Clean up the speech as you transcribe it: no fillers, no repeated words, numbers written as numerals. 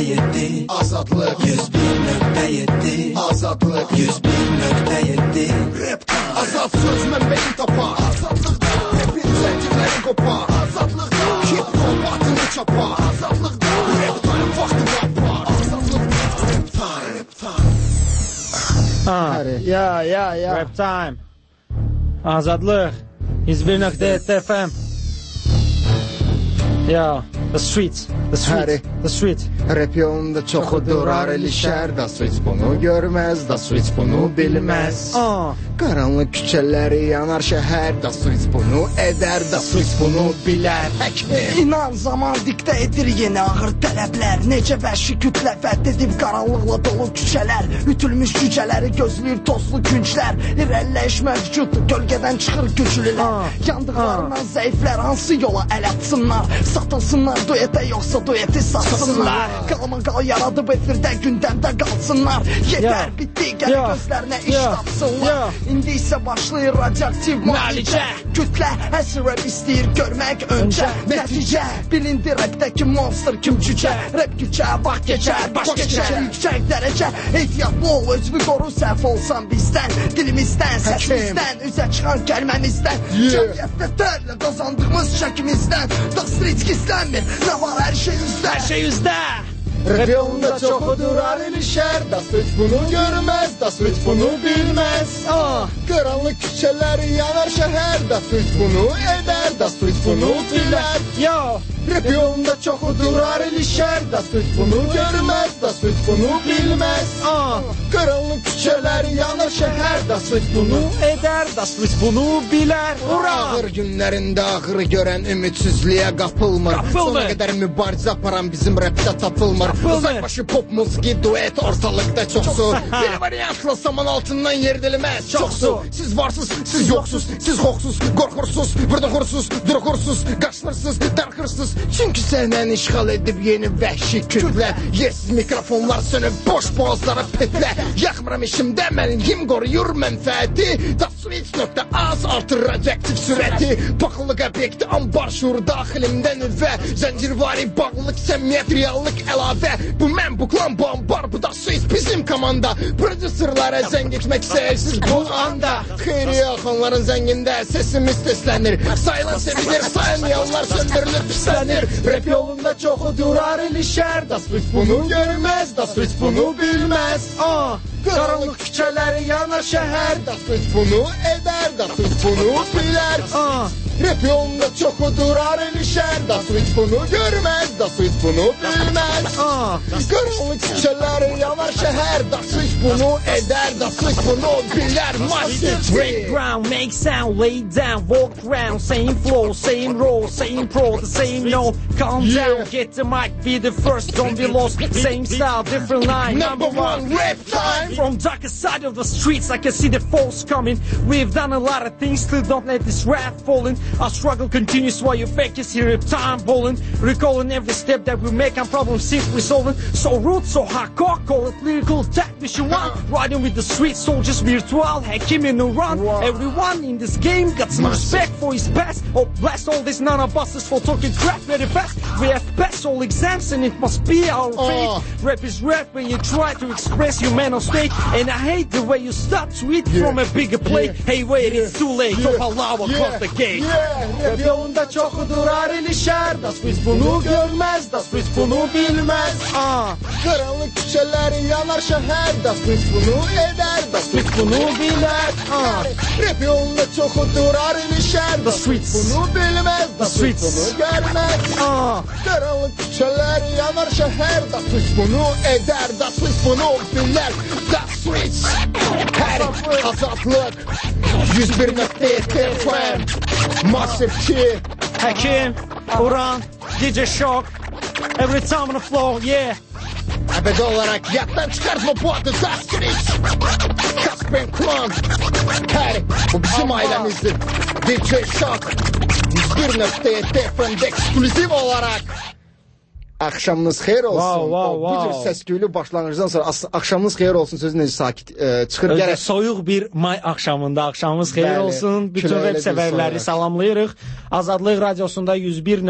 101.7 Azadlık 101.7 Azadlık 101.7 Azad söz mənbəyin tapa Azadlıqda Rapin zəncirləri qopa Azadlıqda Hip-hop atını çapa Azadlıqda Rap time vaxtı vapa Azadlıqda Rap time Rap time Azadlıq 101.7 FM The street Rap yolunda çoxudur arilişər Da switch bunu görməz, da switch bunu bilməz Qaranlıq küçələri yanar şəhər Da switch bunu edər, da switch bunu bilər İnan zaman diktə edir yeni ağır tələblər Necə vəhşi kütlə fəth edib qaranlıqla dolu küçələr Ütülmüş cücələri gözləyir tozlu künclər İrəliləyiş mövcud, gölgədən çıxır güclülər Yandıqlarından zəiflər hansı yola əl atsınlar Satılsınlar duetə yoxsa dueti satsınlar Qalmaqal yaradıb efirdə gündəmdə qalsınlar Yetər bitdi gələ gözlərinə iş tapsınlar İndi isə başlayır radioaktiv müalicə Kütlə əsr rap istəyir görmək öncə Nəticə bilindi rapdəki monster kim cücə Rap küçə vaxt keçər baş keçər Yüksək dərəcə ehtiyatlı ol özünü qoru səhv olsan bizdən Dilimizdən səsimizdən üzə çıxan kəlməmizdən Cəmiyyətdə tərlə qazandığımız çəkimizdən Da street gizlənmir nə var hər şey üzdə Hər şey üzdə Rap yolunda çoxudur arilişər Da switch bunu görməz, da switch bunu bilməz Qaranlıq küçələri yanar şəhər Da switch bunu edər, da switch bunu bilər Rap yolunda çoxudur arilişər Da switch bunu görməz, da switch bunu bilməz Qaranlıq küçələri yanar şəhər Da switch bunu edər, da switch bunu bilər Ağır günlərində ağır görən ümidsizliyə qapılmır Sona qədər mübarizə aparan bizim rapdə tapılmır Uzaqbaşı pop musiqi duet ortalıqda çoxsu Bir variantla saman altından yerdilməz çoxsu Siz varsız, siz yoxsuz, siz xoxsuz, qorxursuz Vırdıxursuz, duruxursuz, qaçlırsız, darxırsız Çünki səhnəni işğal edib yeni vəhşi kütlə Yersiz mikrofonlar sönüb boş boğazlara petlə Yaxmıram işimdə mənimkim qoruyur mənfəəti Da switch.az artır radioaktiv sürəti Paxıllıq obyekti ambar şuur daxilimdə nüvə Zəncirvari bağlılıq, səmiyyət, reallıq əlavə Bu mən, bu klan, bu ambar, bu da switch bizim komanda Prodüserlərə zəng etmək istəyirsiz bu anda Xeyri yaxınların zəngində sesimiz səslənir Sayılan sevilir, sayılmayanlar söndürülüb pislənir Rap yolunda çoxudur arilişər Da switch bunu görməz, da switch bunu bilməz Qaranlıq küçələri yanar şəhər Da switch bunu edər, da switch bunu bilər Rap yolunda çoxudur arilişər Da switch bunu görməz, da switch bunu bilməz Qaranlıq küçələri yanar şəhər Da switch bunu edər, da switch bunu bilər Break ground, make sound, lay down, walk around Same flow, same role, same pro, the same note Calm down, get the mic, be the first, don't be lost Same style, different line, number one, rap time From darkest side of the streets, I can see the foes coming We've done a lot of things, still don't let this wrath fall in Our struggle continues while your fake is here, time bowling Recalling every step that we make, our problems simply solving So rude, so hardcore, call it lyrical technician one Riding with the street soldiers, virtual, Hakim in the run Everyone in this game got some respect for his past Oh, bless all these nana-busters for talking crap very fast We have passed all exams and it must be our fate Rap is rap when you try to express your mental state And I hate the way you start to eat from a bigger plate Hey wait, it's too late, so allow across the gate Rap yolunda çoxudur arilişər Da switch bunu görməz, da switch bunu bilməz Qaranlıq küçələri yanar şəhər Da switch bunu edər, da switch bunu bilər Rap yolunda çoxudur arilişər Da switch bunu bilməz, da switch bunu görməz Qaranlıq küçələri yanar şəhər Da switch bunu edər, da switch bunu bilər Da switch Hər azadlıq 101.7 FM Massive Kid Hakim, Uran, DJ Shock Every time on the floor, yeah Əbədi olaraq yaddan çıxartma bu adı Da switch Kaspen Klan Hər bu bizim ailəmizdir DJ Shock 101.7 FM'de ekskluziv olarak Axşamınız xeyir olsun. Bu cür səs-küylü başlanğıcdan sonra axşamınız xeyir olsun sözü necə sakit çıxır. Gərək soyuq bir may axşamında axşamınız xeyir olsun. Bütün rap sevərləri salamlayırıq. Azadlıq radiosunda 101